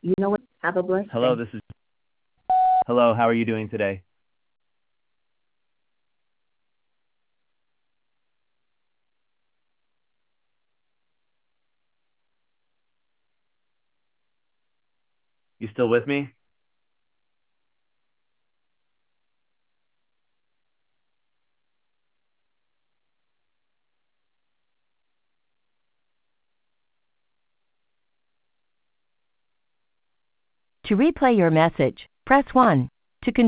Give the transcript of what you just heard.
You know what? Have a blessed Hello, day. this is. Hello, how are you doing today? You still with me? To replay your message, press 1.